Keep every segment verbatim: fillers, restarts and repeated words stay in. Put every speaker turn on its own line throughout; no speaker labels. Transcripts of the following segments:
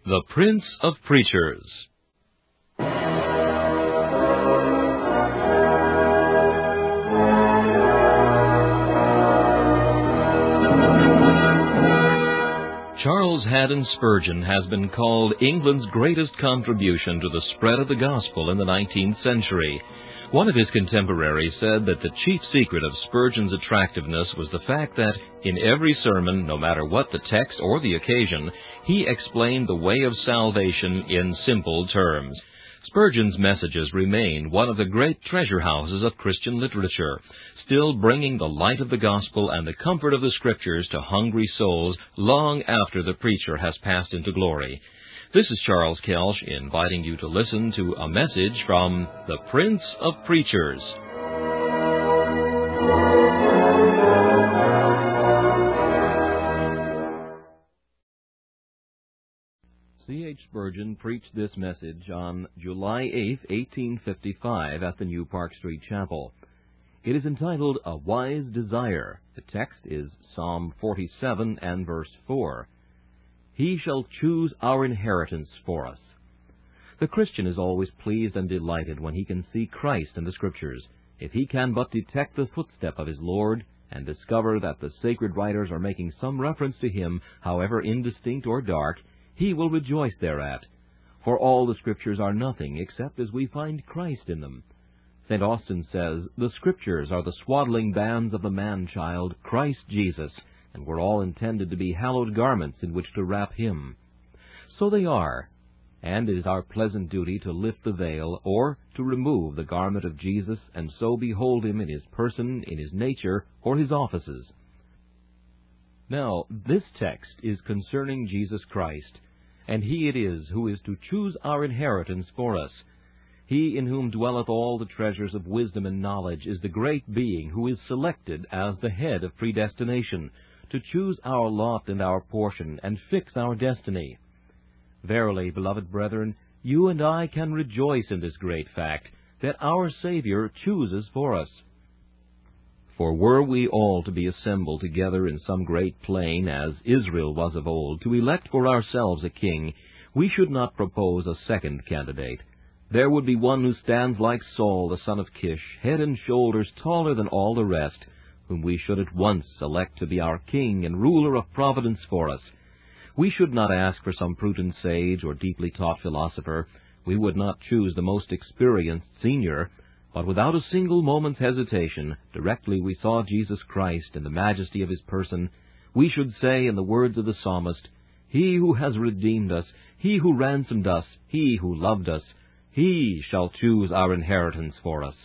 The Prince of Preachers. Charles Haddon Spurgeon has been called England's greatest contribution to the spread of the gospel in the nineteenth century. One of his contemporaries said that the chief secret of Spurgeon's attractiveness was the fact that in every sermon, no matter what the text or the occasion, he explained the way of salvation in simple terms. Spurgeon's messages remain one of the great treasure houses of Christian literature, still bringing the light of the gospel and the comfort of the Scriptures to hungry souls long after the preacher has passed into glory. This is Charles Kelsch inviting you to listen to a message from the Prince of Preachers. C H Spurgeon preached this message on July eighth, eighteen fifty-five, at the New Park Street Chapel. It is entitled, A Wise Desire. The text is Psalm forty-seven and verse four. He shall choose our inheritance for us. The Christian is always pleased and delighted when he can see Christ in the Scriptures. If he can but detect the footstep of his Lord, and discover that the sacred writers are making some reference to him, however indistinct or dark, he will rejoice thereat. For all the Scriptures are nothing except as we find Christ in them. Saint Austin says, the Scriptures are the swaddling bands of the man-child, Christ Jesus, and were all intended to be hallowed garments in which to wrap him. So they are, and it is our pleasant duty to lift the veil, or to remove the garment of Jesus, and so behold him in his person, in his nature, or his offices. Now, this text is concerning Jesus Christ, and he it is who is to choose our inheritance for us. He in whom dwelleth all the treasures of wisdom and knowledge is the great being who is selected as the head of predestination, to choose our lot and our portion, and fix our destiny. Verily, beloved brethren, you and I can rejoice in this great fact, that our Savior chooses for us. For were we all to be assembled together in some great plain, as Israel was of old, to elect for ourselves a king, we should not propose a second candidate. There would be one who stands like Saul, the son of Kish, head and shoulders taller than all the rest, whom we should at once select to be our king and ruler of providence for us. We should not ask for some prudent sage or deeply taught philosopher. We would not choose the most experienced senior, but without a single moment's hesitation, directly we saw Jesus Christ in the majesty of his person, we should say in the words of the psalmist, He who has redeemed us, He who ransomed us, He who loved us, He shall choose our inheritance for us.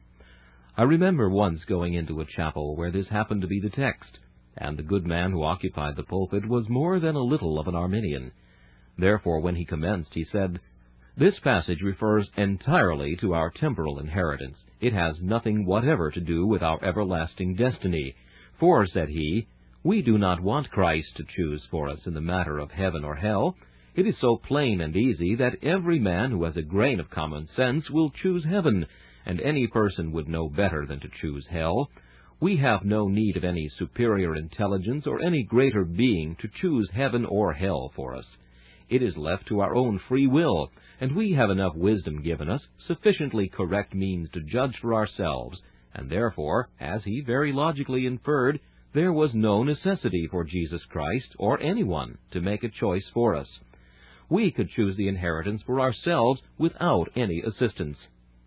I remember once going into a chapel where this happened to be the text, and the good man who occupied the pulpit was more than a little of an Arminian. Therefore, when he commenced, he said, This passage refers entirely to our temporal inheritance. It has nothing whatever to do with our everlasting destiny. For, said he, we do not want Christ to choose for us in the matter of heaven or hell. It is so plain and easy that every man who has a grain of common sense will choose heaven, and any person would know better than to choose hell. We have no need of any superior intelligence or any greater being to choose heaven or hell for us. It is left to our own free will, and we have enough wisdom given us, sufficiently correct means to judge for ourselves, and therefore, as he very logically inferred, there was no necessity for Jesus Christ or anyone to make a choice for us. We could choose the inheritance for ourselves without any assistance.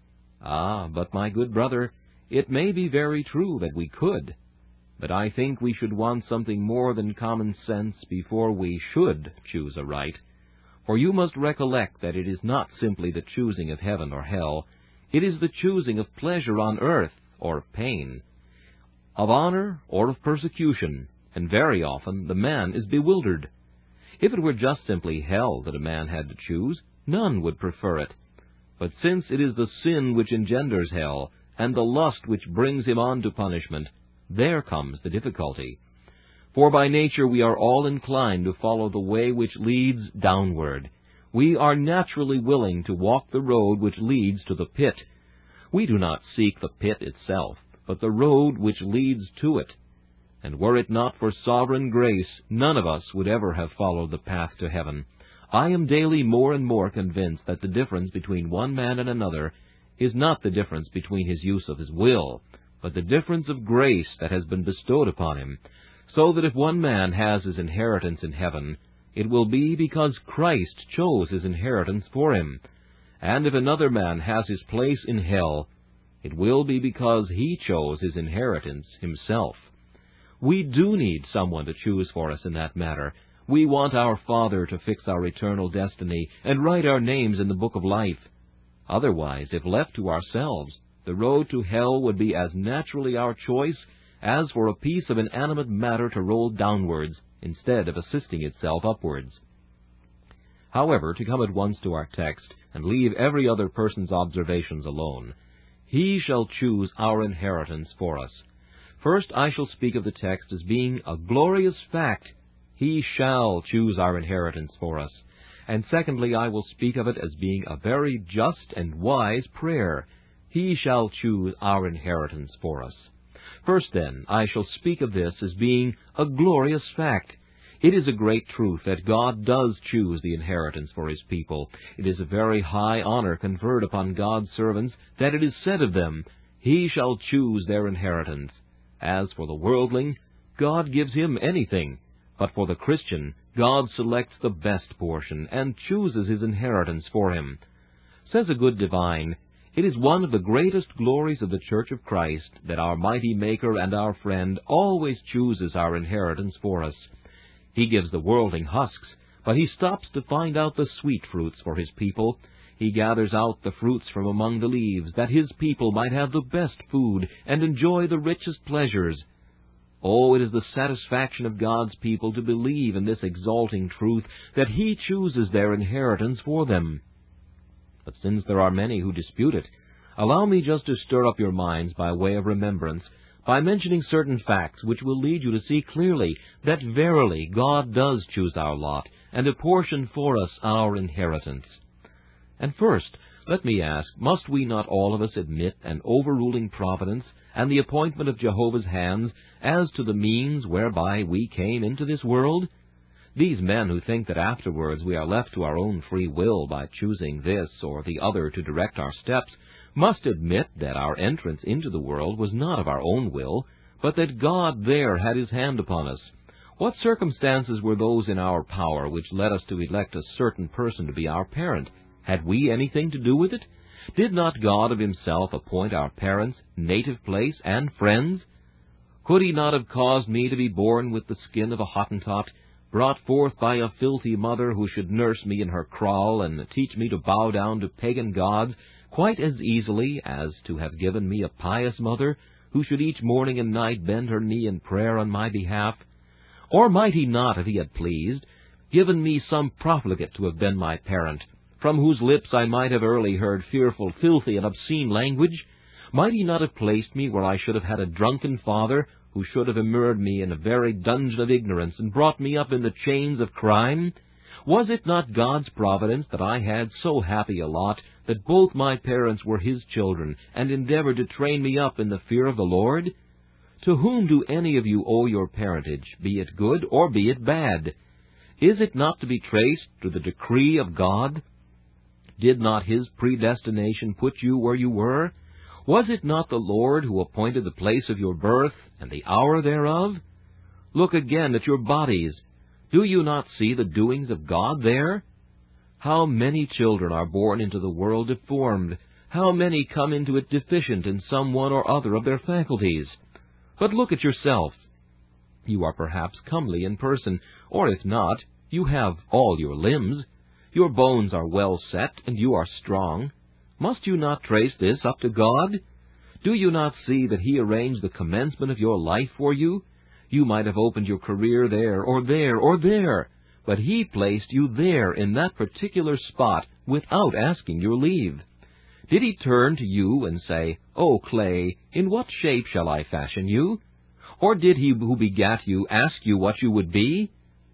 Ah, but my good brother, it may be very true that we could, but I think we should want something more than common sense before we should choose aright. For you must recollect that it is not simply the choosing of heaven or hell, it is the choosing of pleasure on earth or of pain, of honor or of persecution, and very often the man is bewildered. If it were just simply hell that a man had to choose, none would prefer it. But since it is the sin which engenders hell, and the lust which brings him on to punishment, there comes the difficulty. For by nature we are all inclined to follow the way which leads downward. We are naturally willing to walk the road which leads to the pit. We do not seek the pit itself, but the road which leads to it. And were it not for sovereign grace, none of us would ever have followed the path to heaven. I am daily more and more convinced that the difference between one man and another is not the difference between his use of his will, but the difference of grace that has been bestowed upon him, so that if one man has his inheritance in heaven, it will be because Christ chose his inheritance for him, and if another man has his place in hell, it will be because he chose his inheritance himself. We do need someone to choose for us in that matter. We want our Father to fix our eternal destiny and write our names in the book of life. Otherwise, if left to ourselves, the road to hell would be as naturally our choice as for a piece of inanimate matter to roll downwards instead of assisting itself upwards. However, to come at once to our text and leave every other person's observations alone, He shall choose our inheritance for us. First, I shall speak of the text as being a glorious fact. He shall choose our inheritance for us. And secondly, I will speak of it as being a very just and wise prayer. He shall choose our inheritance for us. First, then, I shall speak of this as being a glorious fact. It is a great truth that God does choose the inheritance for His people. It is a very high honor conferred upon God's servants that it is said of them, He shall choose their inheritance. As for the worldling, God gives him anything. But for the Christian, God selects the best portion and chooses his inheritance for him. Says a good divine, it is one of the greatest glories of the Church of Christ that our mighty Maker and our friend always chooses our inheritance for us. He gives the worldling husks, but He stops to find out the sweet fruits for His people. He gathers out the fruits from among the leaves, that His people might have the best food and enjoy the richest pleasures. Oh, it is the satisfaction of God's people to believe in this exalting truth that He chooses their inheritance for them. But since there are many who dispute it, allow me just to stir up your minds by way of remembrance, by mentioning certain facts which will lead you to see clearly that verily God does choose our lot and apportion for us our inheritance. And first, let me ask, must we not all of us admit an overruling providence and the appointment of Jehovah's hands as to the means whereby we came into this world? These men who think that afterwards we are left to our own free will by choosing this or the other to direct our steps must admit that our entrance into the world was not of our own will, but that God there had His hand upon us. What circumstances were those in our power which led us to elect a certain person to be our parent? Had we anything to do with it? Did not God of Himself appoint our parents, native place, and friends? Could He not have caused me to be born with the skin of a Hottentot, brought forth by a filthy mother who should nurse me in her kraal and teach me to bow down to pagan gods, quite as easily as to have given me a pious mother who should each morning and night bend her knee in prayer on my behalf? Or might He not, if He had pleased, given me some profligate to have been my parent, from whose lips I might have early heard fearful, filthy, and obscene language? Might He not have placed me where I should have had a drunken father, who should have immured me in a very dungeon of ignorance, and brought me up in the chains of crime? Was it not God's providence that I had so happy a lot, that both my parents were His children, and endeavored to train me up in the fear of the Lord? To whom do any of you owe your parentage, be it good or be it bad? Is it not to be traced to the decree of God? Did not His predestination put you where you were? Was it not the Lord who appointed the place of your birth and the hour thereof? Look again at your bodies. Do you not see the doings of God there? How many children are born into the world deformed? How many come into it deficient in some one or other of their faculties? But look at yourself. You are perhaps comely in person, or if not, you have all your limbs. Your bones are well set, and you are strong. Must you not trace this up to God? Do you not see that He arranged the commencement of your life for you? You might have opened your career there, or there, or there, but He placed you there in that particular spot without asking your leave. Did He turn to you and say, "O clay, in what shape shall I fashion you?" Or did He who begat you ask you what you would be?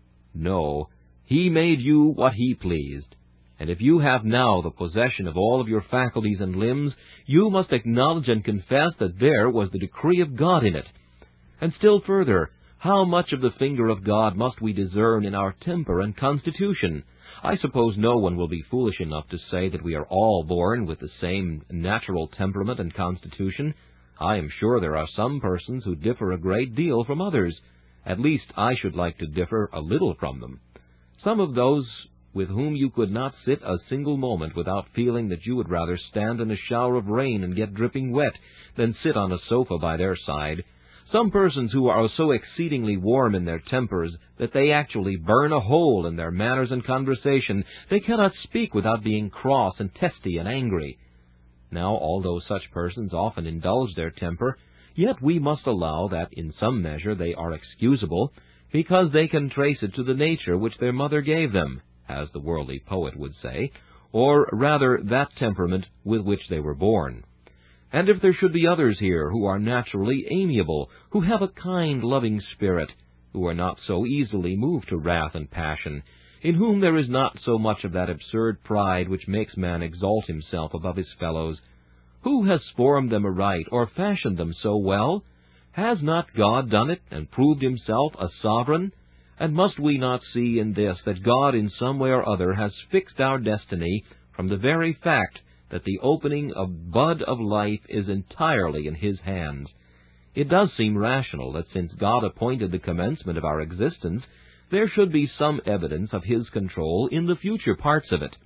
No, He made you what He pleased. And if you have now the possession of all of your faculties and limbs, you must acknowledge and confess that there was the decree of God in it. And still further, how much of the finger of God must we discern in our temper and constitution? I suppose no one will be foolish enough to say that we are all born with the same natural temperament and constitution. I am sure there are some persons who differ a great deal from others. At least I should like to differ a little from them. Some of those with whom you could not sit a single moment without feeling that you would rather stand in a shower of rain and get dripping wet than sit on a sofa by their side. Some persons who are so exceedingly warm in their tempers that they actually burn a hole in their manners and conversation. They cannot speak without being cross and testy and angry. Now, although such persons often indulge their temper, yet we must allow that in some measure they are excusable, because they can trace it to the nature which their mother gave them, as the worldly poet would say, or rather that temperament with which they were born. And if there should be others here who are naturally amiable, who have a kind, loving spirit, who are not so easily moved to wrath and passion, in whom there is not so much of that absurd pride which makes man exalt himself above his fellows, who has formed them aright, or fashioned them so well? Has not God done it, and proved himself a sovereign? And must we not see in this that God in some way or other has fixed our destiny from the very fact that the opening of bud of life is entirely in His hands? It does seem rational that since God appointed the commencement of our existence, there should be some evidence of His control in the future parts of it.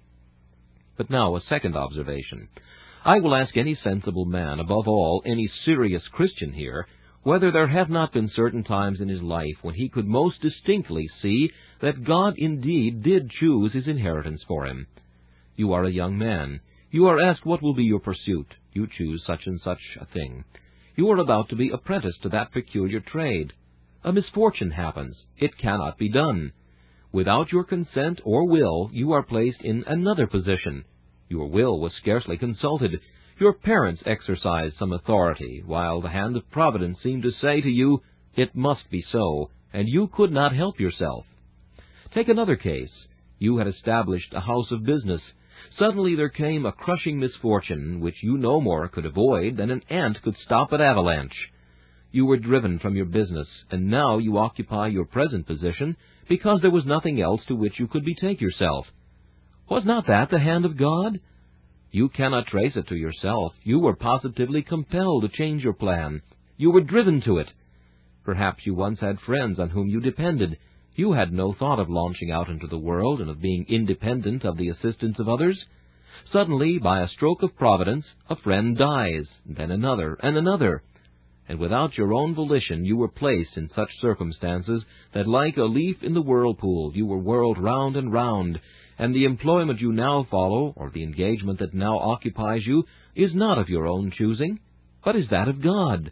But now a second observation. I will ask any sensible man, above all, any serious Christian here, whether there have not been certain times in his life when he could most distinctly see that God indeed did choose his inheritance for him. You are a young man. You are asked what will be your pursuit. You choose such and such a thing. You are about to be apprenticed to that peculiar trade. A misfortune happens. It cannot be done. Without your consent or will, you are placed in another position. Your will was scarcely consulted. Your parents exercised some authority, while the hand of Providence seemed to say to you, it must be so, and you could not help yourself. Take another case. You had established a house of business. Suddenly there came a crushing misfortune, which you no more could avoid than an ant could stop an avalanche. You were driven from your business, and now you occupy your present position, because there was nothing else to which you could betake yourself. Was not that the hand of God? You cannot trace it to yourself. You were positively compelled to change your plan. You were driven to it. Perhaps you once had friends on whom you depended. You had no thought of launching out into the world and of being independent of the assistance of others. Suddenly, by a stroke of Providence, a friend dies, then another, and another. And without your own volition, you were placed in such circumstances that like a leaf in the whirlpool, you were whirled round and round, and the employment you now follow, or the engagement that now occupies you, is not of your own choosing, but is that of God.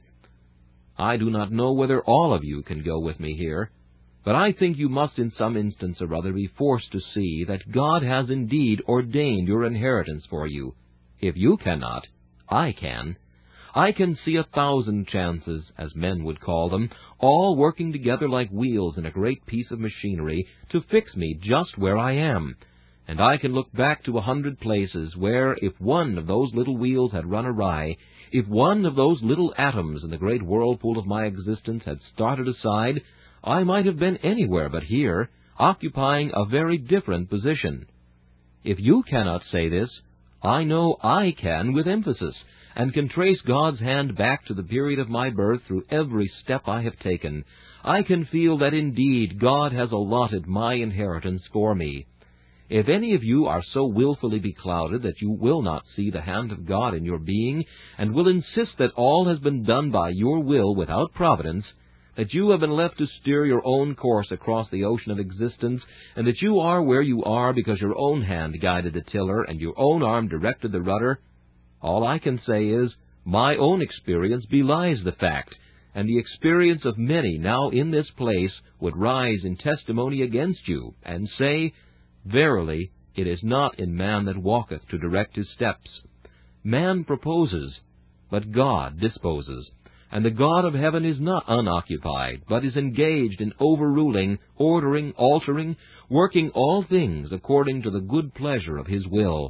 I do not know whether all of you can go with me here, but I think you must in some instance or other be forced to see that God has indeed ordained your inheritance for you. If you cannot, I can. I can see a thousand chances, as men would call them, all working together like wheels in a great piece of machinery to fix me just where I am. And I can look back to a hundred places where, if one of those little wheels had run awry, if one of those little atoms in the great whirlpool of my existence had started aside, I might have been anywhere but here, occupying a very different position. If you cannot say this, I know I can with emphasis, and can trace God's hand back to the period of my birth through every step I have taken. I can feel that indeed God has allotted my inheritance for me. If any of you are so willfully beclouded that you will not see the hand of God in your being, and will insist that all has been done by your will without providence, that you have been left to steer your own course across the ocean of existence, and that you are where you are because your own hand guided the tiller and your own arm directed the rudder, all I can say is, my own experience belies the fact, and the experience of many now in this place would rise in testimony against you, and say, verily, it is not in man that walketh to direct his steps. Man proposes, but God disposes, and the God of heaven is not unoccupied, but is engaged in overruling, ordering, altering, working all things according to the good pleasure of His will.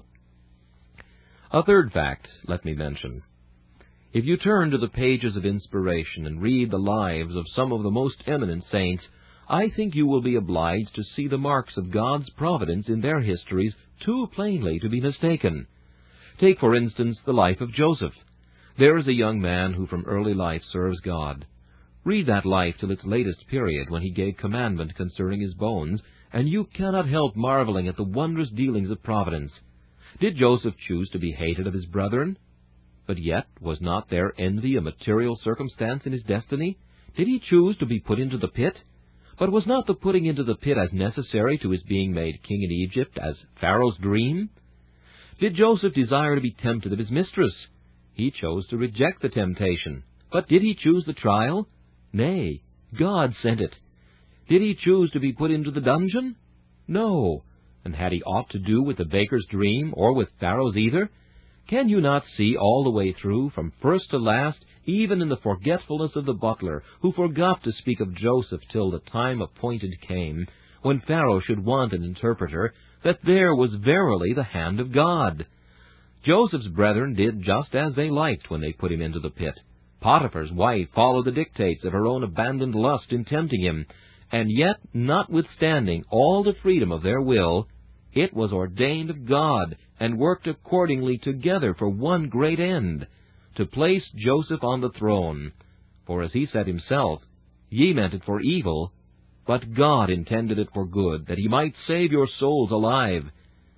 A third fact let me mention. If you turn to the pages of inspiration and read the lives of some of the most eminent saints, I think you will be obliged to see the marks of God's providence in their histories too plainly to be mistaken. Take, for instance, the life of Joseph. There is a young man who from early life serves God. Read that life till its latest period, when he gave commandment concerning his bones, and you cannot help marveling at the wondrous dealings of providence. Did Joseph choose to be hated of his brethren? But yet, was not their envy a material circumstance in his destiny? Did he choose to be put into the pit? But was not the putting into the pit as necessary to his being made king in Egypt as Pharaoh's dream? Did Joseph desire to be tempted of his mistress? He chose to reject the temptation. But did he choose the trial? Nay, God sent it. Did he choose to be put into the dungeon? No. And had he aught to do with the baker's dream, or with Pharaoh's either? Can you not see all the way through, from first to last, even in the forgetfulness of the butler, who forgot to speak of Joseph till the time appointed came, when Pharaoh should want an interpreter, that there was verily the hand of God? Joseph's brethren did just as they liked when they put him into the pit. Potiphar's wife followed the dictates of her own abandoned lust in tempting him, and yet, notwithstanding all the freedom of their will, it was ordained of God, and worked accordingly together for one great end, to place Joseph on the throne. For as he said himself, "Ye meant it for evil, but God intended it for good, that he might save your souls alive."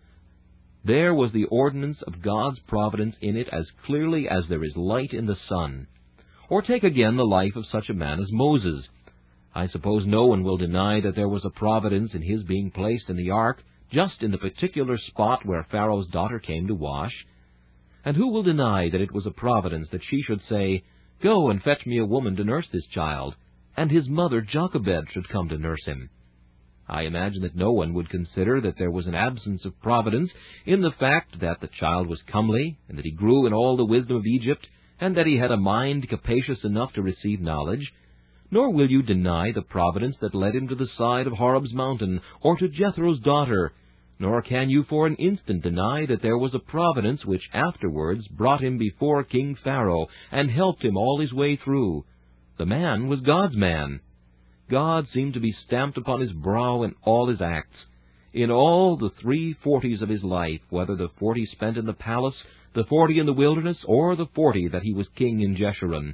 There was the ordinance of God's providence in it as clearly as there is light in the sun. Or take again the life of such a man as Moses. I suppose no one will deny that there was a providence in his being placed in the ark, just in the particular spot where Pharaoh's daughter came to wash. And who will deny that it was a providence that she should say, "Go and fetch me a woman to nurse this child," and his mother Jochebed should come to nurse him? I imagine that no one would consider that there was an absence of providence in the fact that the child was comely, and that he grew in all the wisdom of Egypt, and that he had a mind capacious enough to receive knowledge. Nor will you deny the providence that led him to the side of Horeb's mountain, or to Jethro's daughter, nor can you for an instant deny that there was a providence which afterwards brought him before King Pharaoh, and helped him all his way through. The man was God's man. God seemed to be stamped upon his brow in all his acts. In all the three forties of his life, whether the forty spent in the palace, the forty in the wilderness, or the forty that he was king in Jeshurun.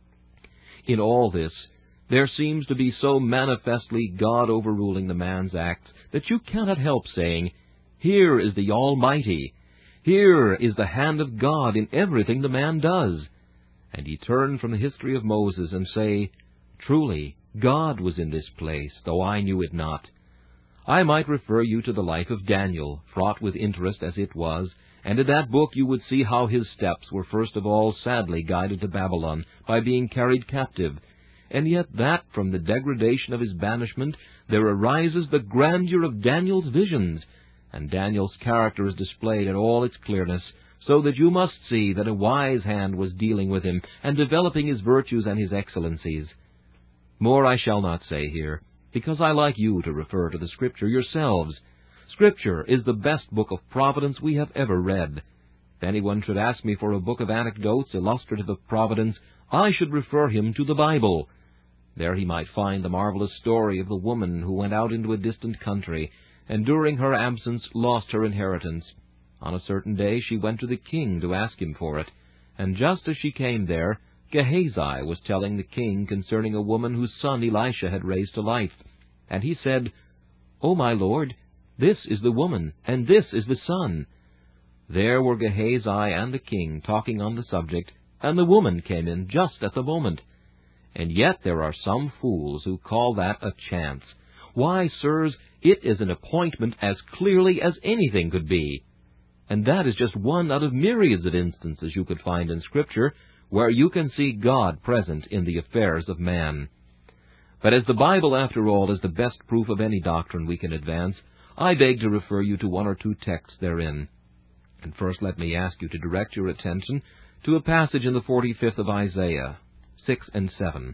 In all this, there seems to be so manifestly God overruling the man's acts, that you cannot help saying, "Here is the Almighty. Here is the hand of God in everything the man does." And ye turn from the history of Moses and say, "Truly, God was in this place, though I knew it not." I might refer you to the life of Daniel, fraught with interest as it was, and in that book you would see how his steps were first of all sadly guided to Babylon by being carried captive, and yet that from the degradation of his banishment there arises the grandeur of Daniel's visions, and Daniel's character is displayed in all its clearness, so that you must see that a wise hand was dealing with him, and developing his virtues and his excellencies. More I shall not say here, because I like you to refer to the Scripture yourselves. Scripture is the best book of providence we have ever read. If anyone should ask me for a book of anecdotes illustrative of providence, I should refer him to the Bible. There he might find the marvelous story of the woman who went out into a distant country, and during her absence lost her inheritance. On a certain day she went to the king to ask him for it, and just as she came there, Gehazi was telling the king concerning a woman whose son Elisha had raised to life. And he said, "O my lord, this is the woman, and this is the son." There were Gehazi and the king talking on the subject, and the woman came in just at the moment. And yet there are some fools who call that a chance. Why, sirs, it is an appointment as clearly as anything could be. And that is just one out of myriads of instances you could find in Scripture, where you can see God present in the affairs of man. But as the Bible, after all, is the best proof of any doctrine we can advance, I beg to refer you to one or two texts therein. And first let me ask you to direct your attention to a passage in the forty-fifth of Isaiah, six and seven.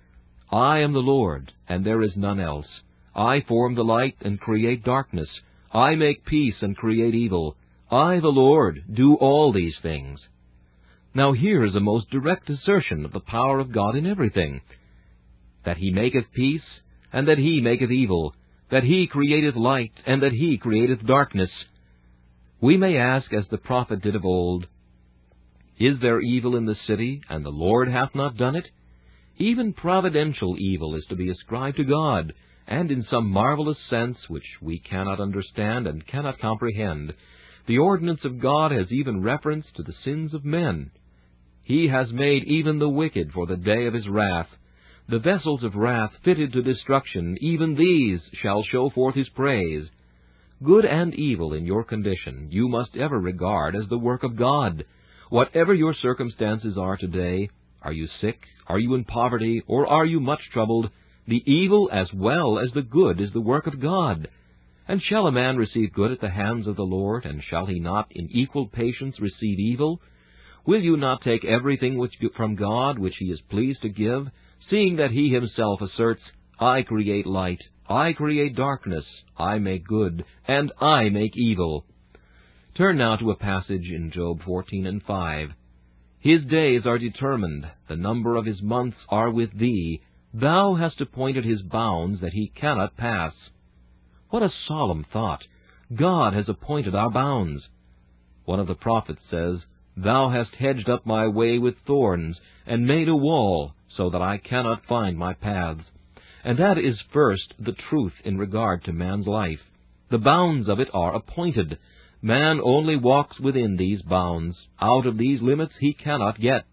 "I am the Lord, and there is none else. I form the light and create darkness. I make peace and create evil. I, the Lord, do all these things." Now here is a most direct assertion of the power of God in everything. That he maketh peace, and that he maketh evil, that he createth light, and that he createth darkness. We may ask, as the prophet did of old, Is there evil in the city, and the Lord hath not done it? Even providential evil is to be ascribed to God, and in some marvelous sense which we cannot understand and cannot comprehend, the ordinance of God has even reference to the sins of men. He has made even the wicked for the day of his wrath. The vessels of wrath fitted to destruction, even these shall show forth his praise. Good and evil in your condition you must ever regard as the work of God. Whatever your circumstances are today, are you sick, are you in poverty, or are you much troubled, the evil as well as the good is the work of God. And shall a man receive good at the hands of the Lord, and shall he not in equal patience receive evil? Will you not take everything which from God which he is pleased to give, seeing that he himself asserts, I create light, I create darkness, I make good, and I make evil? Turn now to a passage in Job fourteen and five. His days are determined, the number of his months are with thee. Thou hast appointed his bounds that he cannot pass. What a solemn thought! God has appointed our bounds. One of the prophets says, Thou hast hedged up my way with thorns, and made a wall, so that I cannot find my paths. And that is first the truth in regard to man's life. The bounds of it are appointed. Man only walks within these bounds. Out of these limits he cannot get.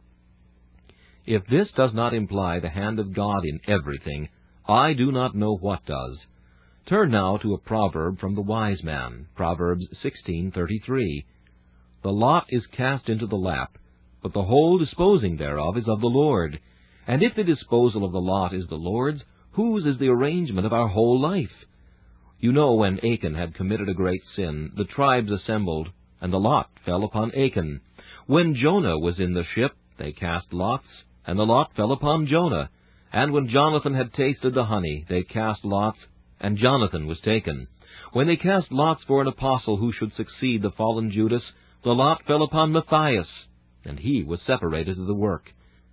If this does not imply the hand of God in everything, I do not know what does. Turn now to a proverb from the wise man, Proverbs sixteen thirty-three. The lot is cast into the lap, but the whole disposing thereof is of the Lord. And if the disposal of the lot is the Lord's, whose is the arrangement of our whole life? You know, when Achan had committed a great sin, the tribes assembled, and the lot fell upon Achan. When Jonah was in the ship, they cast lots, and the lot fell upon Jonah. And when Jonathan had tasted the honey, they cast lots, and Jonathan was taken. When they cast lots for an apostle who should succeed the fallen Judas, the lot fell upon Matthias, and he was separated to the work.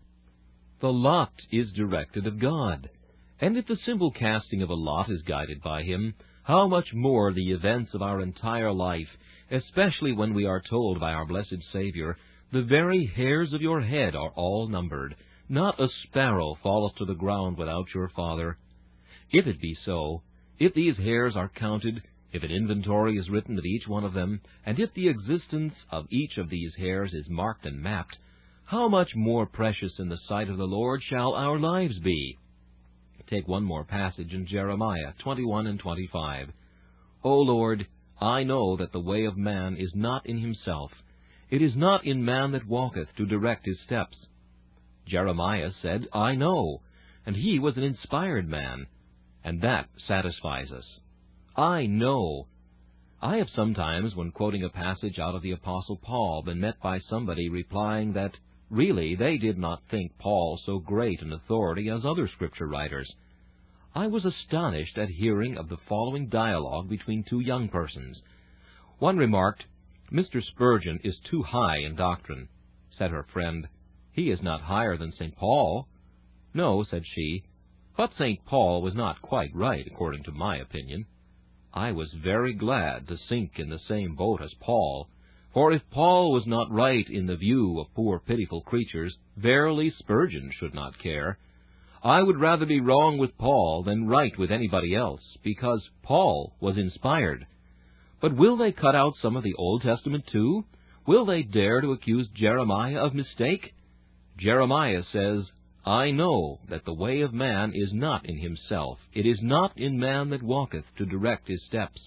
The lot is directed of God, and if the simple casting of a lot is guided by him, how much more the events of our entire life, especially when we are told by our blessed Savior, The very hairs of your head are all numbered. Not a sparrow falleth to the ground without your Father. If it be so, if these hairs are counted, if an inventory is written of each one of them, and if the existence of each of these hairs is marked and mapped, how much more precious in the sight of the Lord shall our lives be? Take one more passage in Jeremiah twenty-one and twenty-five. O Lord, I know that the way of man is not in himself. It is not in man that walketh to direct his steps. Jeremiah said, I know, and he was an inspired man, and that satisfies us. I know. I have sometimes, when quoting a passage out of the Apostle Paul, been met by somebody replying that really they did not think Paul so great an authority as other Scripture writers. I was astonished at hearing of the following dialogue between two young persons. One remarked, Mister Spurgeon is too high in doctrine. Said her friend, He is not higher than Saint Paul. No, said she, but Saint Paul was not quite right, according to my opinion. I was very glad to sink in the same boat as Paul, for if Paul was not right in the view of poor pitiful creatures, verily Spurgeon should not care. I would rather be wrong with Paul than right with anybody else, because Paul was inspired. But will they cut out some of the Old Testament too? Will they dare to accuse Jeremiah of mistake? Jeremiah says, I know that the way of man is not in himself. It is not in man that walketh to direct his steps.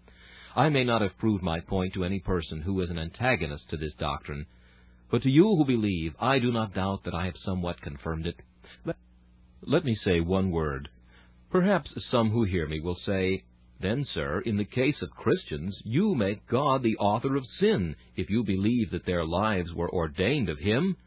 I may not have proved my point to any person who is an antagonist to this doctrine, but to you who believe, I do not doubt that I have somewhat confirmed it. Let, let me say one word. Perhaps some who hear me will say, Then, sir, in the case of Christians, you make God the author of sin, if you believe that their lives were ordained of Him.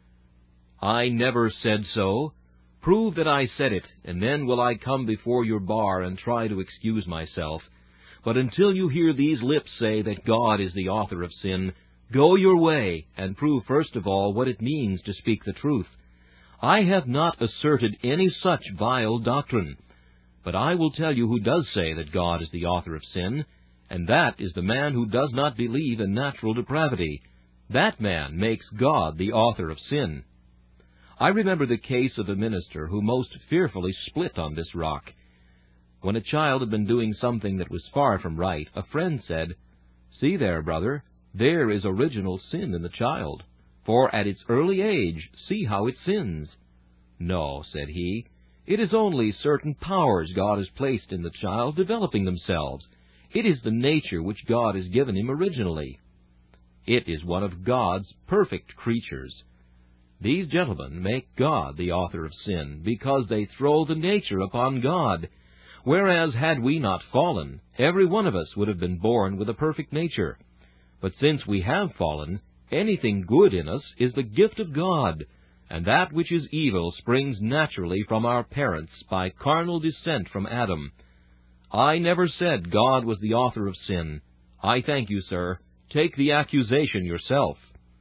I never said so. Prove that I said it, and then will I come before your bar and try to excuse myself. But until you hear these lips say that God is the author of sin, go your way, and prove first of all what it means to speak the truth. I have not asserted any such vile doctrine. But I will tell you who does say that God is the author of sin, and that is the man who does not believe in natural depravity. That man makes God the author of sin. I remember the case of a minister who most fearfully split on this rock. When a child had been doing something that was far from right, a friend said, "See there, brother, there is original sin in the child, for at its early age see how it sins." "No," said he, "it is only certain powers God has placed in the child developing themselves. It is the nature which God has given him originally. It is one of God's perfect creatures." These gentlemen make God the author of sin, because they throw the nature upon God, whereas had we not fallen, every one of us would have been born with a perfect nature. But since we have fallen, anything good in us is the gift of God, and that which is evil springs naturally from our parents by carnal descent from Adam. I never said God was the author of sin. I thank you, sir. Take the accusation yourself.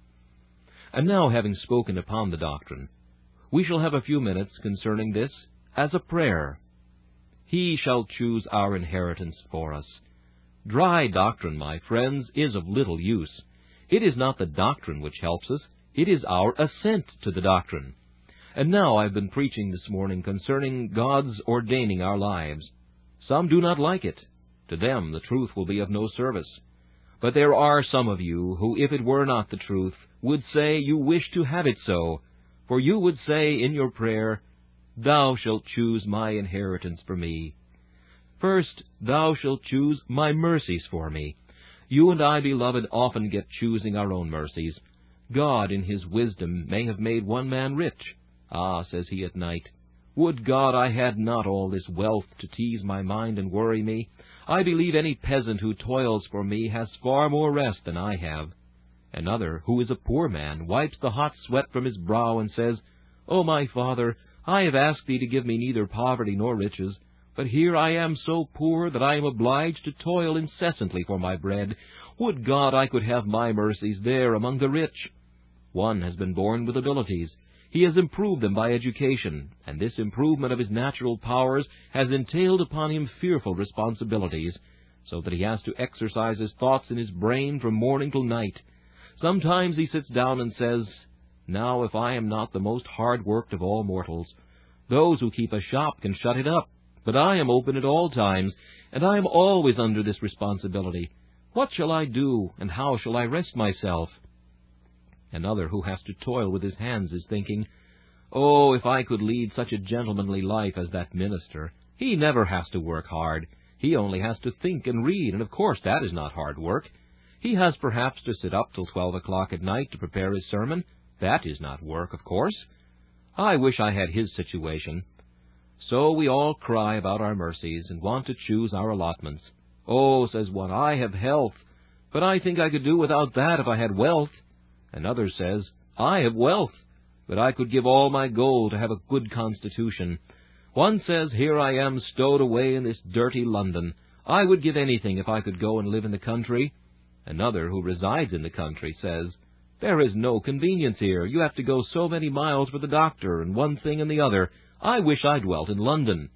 And now, having spoken upon the doctrine, we shall have a few minutes concerning this as a prayer. He shall choose our inheritance for us. Dry doctrine, my friends, is of little use. It is not the doctrine which helps us, it is our assent to the doctrine. And now I've been preaching this morning concerning God's ordaining our lives. Some do not like it. To them the truth will be of no service. But there are some of you who, if it were not the truth, would say you wish to have it so, for you would say in your prayer, "Thou shalt choose my inheritance for me. First, thou shalt choose my mercies for me." You and I, beloved, often get choosing our own mercies. God, in his wisdom, may have made one man rich. "Ah," says he at night, "would God I had not all this wealth to tease my mind and worry me. I believe any peasant who toils for me has far more rest than I have." Another, who is a poor man, wipes the hot sweat from his brow and says, "O my Father, I have asked thee to give me neither poverty nor riches, but here I am so poor that I am obliged to toil incessantly for my bread. Would God I could have my mercies there among the rich." One has been born with abilities. He has improved them by education, and this improvement of his natural powers has entailed upon him fearful responsibilities, so that he has to exercise his thoughts in his brain from morning till night. Sometimes he sits down and says, "Now if I am not the most hard-worked of all mortals, those who keep a shop can shut it up, but I am open at all times, and I am always under this responsibility. What shall I do, and how shall I rest myself?" Another, who has to toil with his hands, is thinking, "Oh, if I could lead such a gentlemanly life as that minister. He never has to work hard. He only has to think and read, and of course that is not hard work. He has perhaps to sit up till twelve o'clock at night to prepare his sermon. That is not work, of course. I wish I had his situation." So we all cry about our mercies, and want to choose our allotments. "Oh," says one, "I have health, but I think I could do without that if I had wealth." Another says, "I have wealth, but I could give all my gold to have a good constitution." One says, "Here I am stowed away in this dirty London. I would give anything if I could go and live in the country." Another, who resides in the country, says, "There is no convenience here. You have to go so many miles for the doctor, and one thing and the other. I wish I dwelt in London."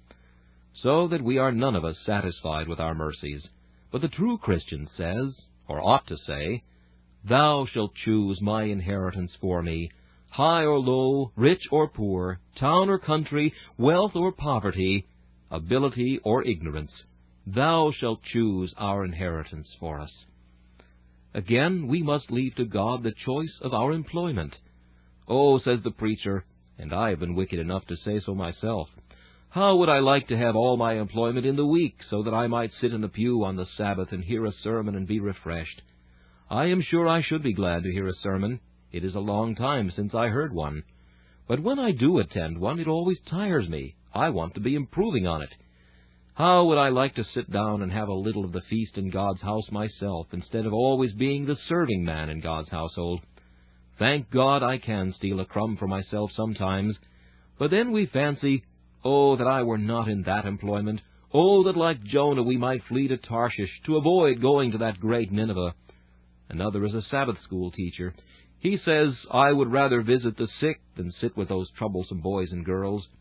So that we are none of us satisfied with our mercies. But the true Christian says, or ought to say, "Thou shalt choose my inheritance for me. High or low, rich or poor, town or country, wealth or poverty, ability or ignorance, thou shalt choose our inheritance for us." Again, we must leave to God the choice of our employment. "Oh," says the preacher, and I have been wicked enough to say so myself, "how would I like to have all my employment in the week, so that I might sit in the pew on the Sabbath and hear a sermon and be refreshed. I am sure I should be glad to hear a sermon. It is a long time since I heard one. But when I do attend one, it always tires me. I want to be improving on it. How would I like to sit down and have a little of the feast in God's house myself, instead of always being the serving man in God's household. Thank God I can steal a crumb for myself sometimes. But then we fancy, oh, that I were not in that employment. Oh, that like Jonah we might flee to Tarshish, to avoid going to that great Nineveh. Another is a Sabbath school teacher. He says, I would rather visit the sick than sit with those troublesome boys and girls.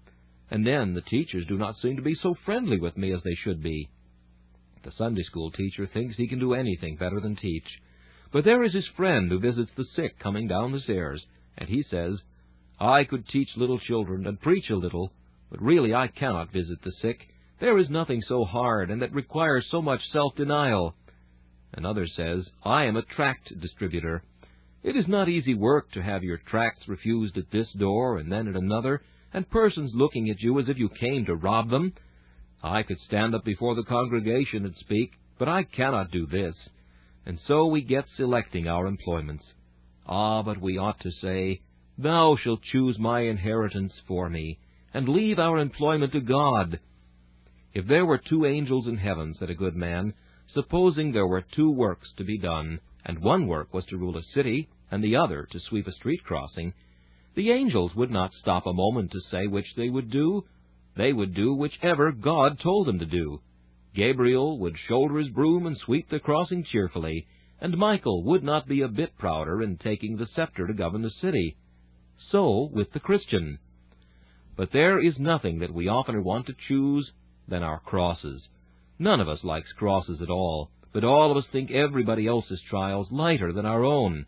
And then the teachers do not seem to be so friendly with me as they should be. The Sunday school teacher thinks he can do anything better than teach. But there is his friend who visits the sick coming down the stairs, and he says, I could teach little children and preach a little, but really I cannot visit the sick. There is nothing so hard and that requires so much self-denial. Another says, I am a tract distributor. It is not easy work to have your tracts refused at this door and then at another, and persons looking at you as if you came to rob them. I could stand up before the congregation and speak, but I cannot do this. And so we get selecting our employments. Ah, but we ought to say, Thou shalt choose my inheritance for me, and leave our employment to God. If there were two angels in heaven, said a good man, supposing there were two works to be done, and one work was to rule a city, and the other to sweep a street crossing, the angels would not stop a moment to say which they would do. They would do whichever God told them to do. Gabriel would shoulder his broom and sweep the crossing cheerfully, and Michael would not be a bit prouder in taking the scepter to govern the city. So with the Christian. But there is nothing that we oftener want to choose than our crosses. None of us likes crosses at all, but all of us think everybody else's trials lighter than our own.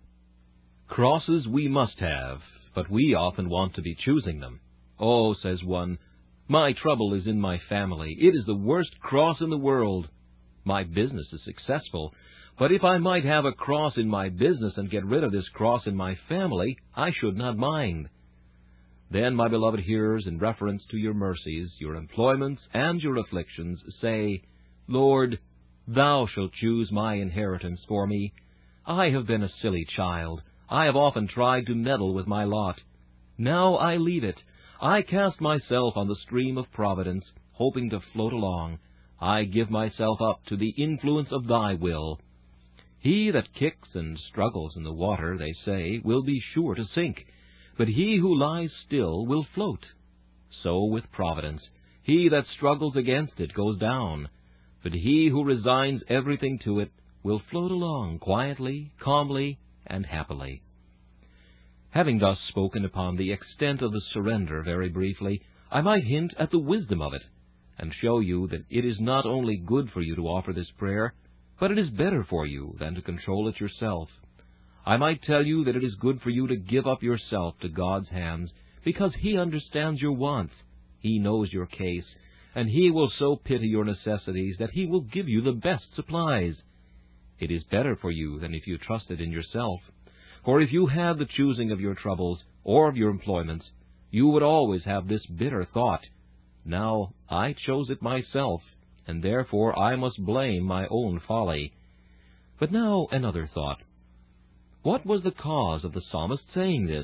Crosses we must have, but we often want to be choosing them. Oh, says one, my trouble is in my family. It is the worst cross in the world. My business is successful, but if I might have a cross in my business and get rid of this cross in my family, I should not mind. Then, my beloved hearers, in reference to your mercies, your employments, and your afflictions, say, Lord, Thou shalt choose my inheritance for me. I have been a silly child. I have often tried to meddle with my lot. Now I leave it. I cast myself on the stream of providence, hoping to float along. I give myself up to the influence of Thy will. He that kicks and struggles in the water, they say, will be sure to sink, but he who lies still will float. So with providence. He that struggles against it goes down, but he who resigns everything to it will float along quietly, calmly, and happily. Having thus spoken upon the extent of the surrender very briefly, I might hint at the wisdom of it, and show you that it is not only good for you to offer this prayer, but it is better for you than to control it yourself. I might tell you that it is good for you to give up yourself to God's hands, because He understands your wants, He knows your case, and He will so pity your necessities that He will give you the best supplies. It is better for you than if you trusted in yourself. For if you had the choosing of your troubles, or of your employments, you would always have this bitter thought, Now I chose it myself, and therefore I must blame my own folly. But now another thought. What was the cause of the psalmist saying this?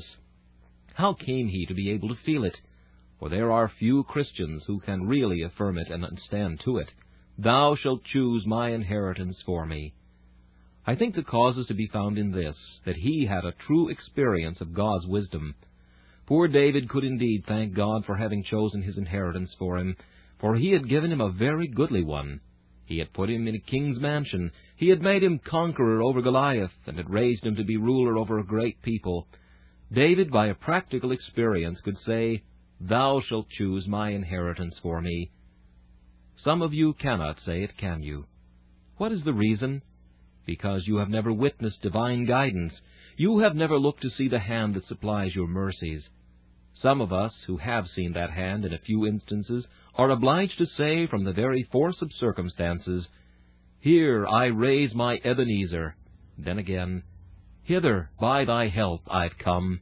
How came he to be able to feel it? For there are few Christians who can really affirm it and stand to it. Thou shalt choose my inheritance for me. I think the cause is to be found in this, that he had a true experience of God's wisdom. Poor David could indeed thank God for having chosen his inheritance for him, for he had given him a very goodly one. He had put him in a king's mansion. He had made him conqueror over Goliath, and had raised him to be ruler over a great people. David, by a practical experience, could say, Thou shalt choose my inheritance for me. Some of you cannot say it, can you? What is the reason? Because you have never witnessed divine guidance. You have never looked to see the hand that supplies your mercies. Some of us, who have seen that hand in a few instances, are obliged to say from the very force of circumstances, Here I raise my Ebenezer. Then again, Hither by thy help I've come.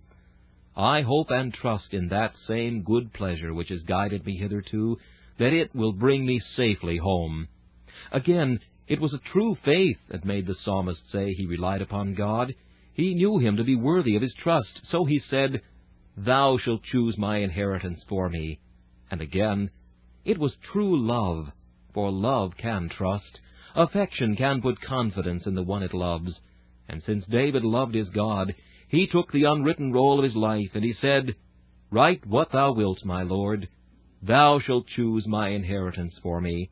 I hope and trust in that same good pleasure which has guided me hitherto, that it will bring me safely home. Again, it was a true faith that made the psalmist say he relied upon God. He knew Him to be worthy of his trust, so he said, Thou shalt choose my inheritance for me. And again, it was true love, for love can trust. Affection can put confidence in the one it loves. And since David loved his God, he took the unwritten roll of his life, and he said, Write what thou wilt, my Lord. Thou shalt choose my inheritance for me.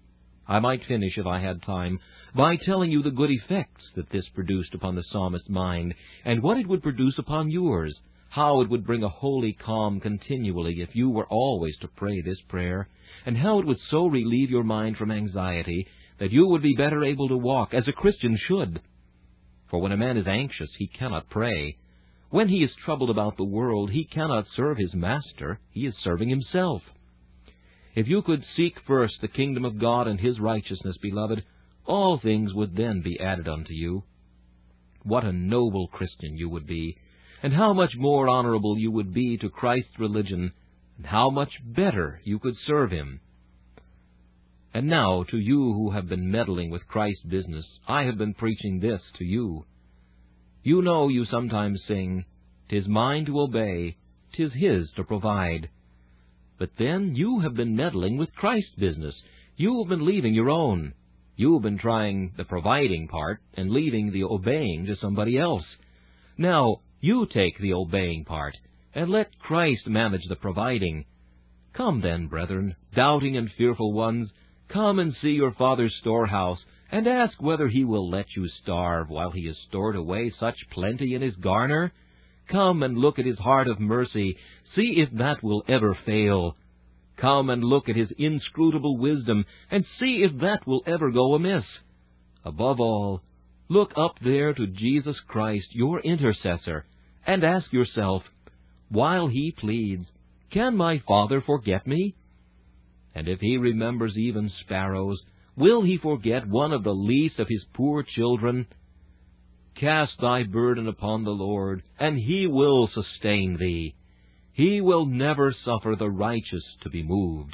I might finish, if I had time, by telling you the good effects that this produced upon the psalmist's mind, and what it would produce upon yours, how it would bring a holy calm continually if you were always to pray this prayer, and how it would so relieve your mind from anxiety that you would be better able to walk as a Christian should. For when a man is anxious, he cannot pray. When he is troubled about the world, he cannot serve his master. He is serving himself. If you could seek first the kingdom of God and his righteousness, beloved, all things would then be added unto you. What a noble Christian you would be, and how much more honorable you would be to Christ's religion, and how much better you could serve him. And now, to you who have been meddling with Christ's business, I have been preaching this to you. You know you sometimes sing, "'Tis mine to obey, 'tis his to provide." But then you have been meddling with Christ's business. You have been leaving your own. You have been trying the providing part and leaving the obeying to somebody else. Now, you take the obeying part, and let Christ manage the providing. Come then, brethren, doubting and fearful ones, come and see your Father's storehouse, and ask whether he will let you starve while he has stored away such plenty in his garner. Come and look at his heart of mercy, see if that will ever fail. Come and look at his inscrutable wisdom, and see if that will ever go amiss. Above all, look up there to Jesus Christ, your intercessor, and ask yourself, while he pleads, "Can my Father forget me?" And if he remembers even sparrows, will he forget one of the least of his poor children? Cast thy burden upon the Lord, and he will sustain thee. He will never suffer the righteous to be moved.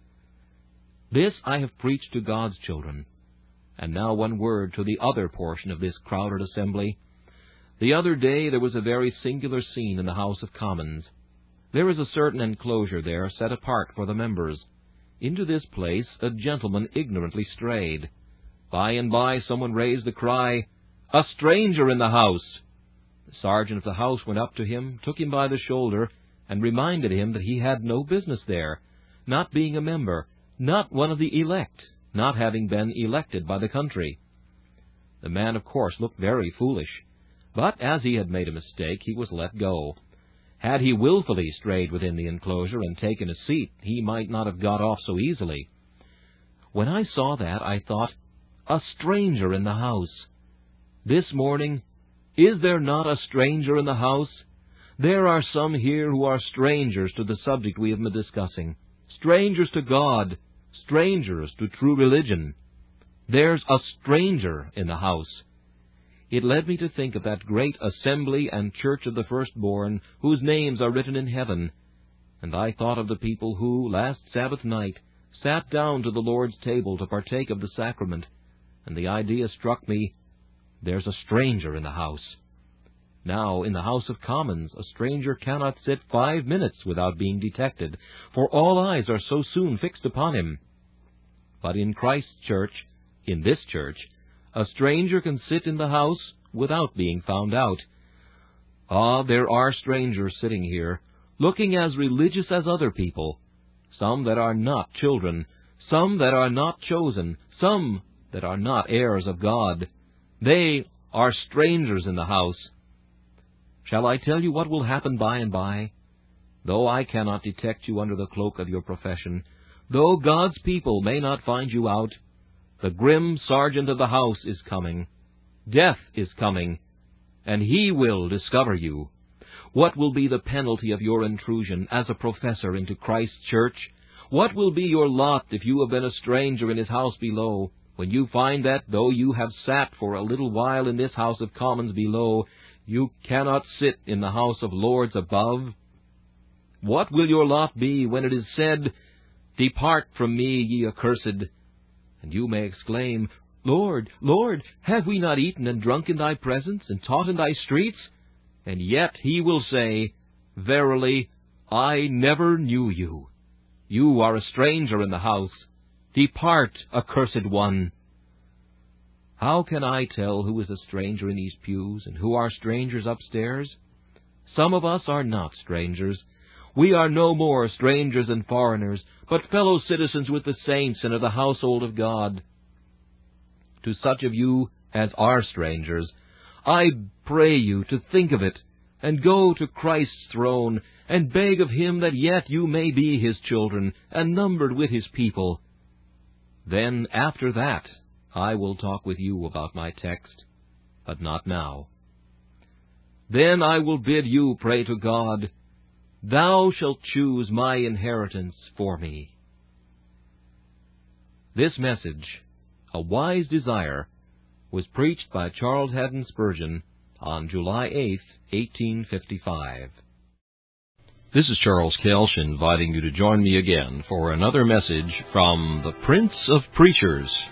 This I have preached to God's children. And now one word to the other portion of this crowded assembly. The other day there was a very singular scene in the House of Commons. There is a certain enclosure there set apart for the members. Into this place a gentleman ignorantly strayed. By and by someone raised the cry, "A stranger in the house!" The sergeant of the house went up to him, took him by the shoulder, and reminded him that he had no business there, not being a member, not one of the elect, not having been elected by the country. The man, of course, looked very foolish, but as he had made a mistake, he was let go. Had he willfully strayed within the enclosure and taken a seat, he might not have got off so easily. When I saw that, I thought, a stranger in the house. This morning, is there not a stranger in the house? There are some here who are strangers to the subject we have been discussing, strangers to God, strangers to true religion. There's a stranger in the house. It led me to think of that great assembly and church of the firstborn, whose names are written in heaven, and I thought of the people who, last Sabbath night, sat down to the Lord's table to partake of the sacrament, and the idea struck me, there's a stranger in the house. Now, in the House of Commons, a stranger cannot sit five minutes without being detected, for all eyes are so soon fixed upon him. But in Christ's church, in this church, a stranger can sit in the house without being found out. Ah, there are strangers sitting here, looking as religious as other people, some that are not children, some that are not chosen, some that are not heirs of God. They are strangers in the house. Shall I tell you what will happen by and by? Though I cannot detect you under the cloak of your profession, though God's people may not find you out, the grim sergeant of the house is coming. Death is coming, and he will discover you. What will be the penalty of your intrusion as a professor into Christ's church? What will be your lot if you have been a stranger in his house below, when you find that, though you have sat for a little while in this House of Commons below, you cannot sit in the House of Lords above? What will your lot be when it is said, "Depart from me, ye accursed"? And you may exclaim, "Lord, Lord, have we not eaten and drunk in thy presence, and taught in thy streets?" And yet he will say, "Verily, I never knew you. You are a stranger in the house. Depart, accursed one." How can I tell who is a stranger in these pews, and who are strangers upstairs? Some of us are not strangers. We are no more strangers and foreigners, but fellow citizens with the saints and of the household of God. To such of you as are strangers, I pray you to think of it and go to Christ's throne, and beg of him that yet you may be his children, and numbered with his people. Then, after that, I will talk with you about my text, but not now. Then I will bid you pray to God, Thou shalt choose my inheritance for me. This message, A Wise Desire, was preached by Charles Haddon Spurgeon on July eighth, eighteen fifty-five. This is Charles Kelsch inviting you to join me again for another message from the Prince of Preachers,